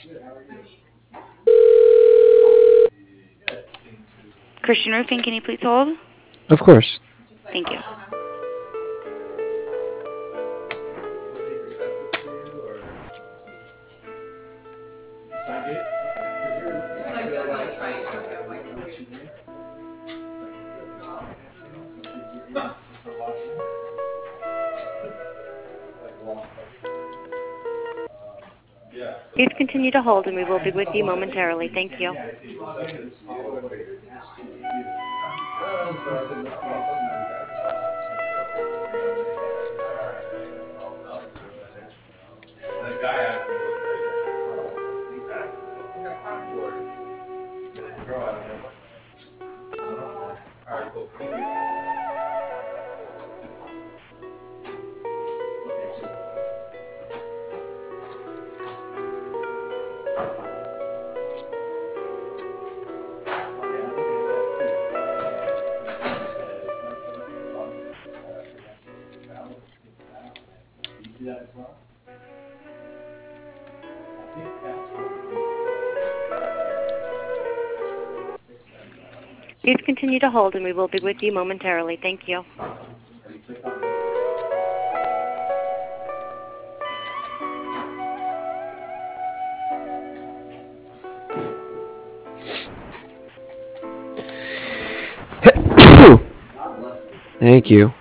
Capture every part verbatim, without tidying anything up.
Christian Roofing, can you please hold? Of course. Thank you. Please continue to hold and we will be with you momentarily. Thank you. Please continue to hold and we will be with you momentarily. Thank you. Thank you.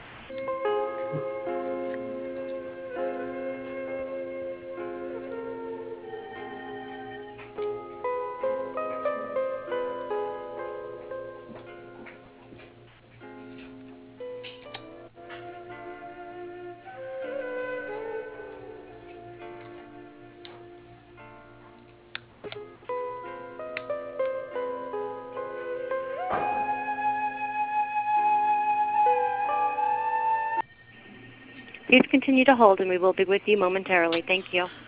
Please continue to hold and we will be with you momentarily. Thank you.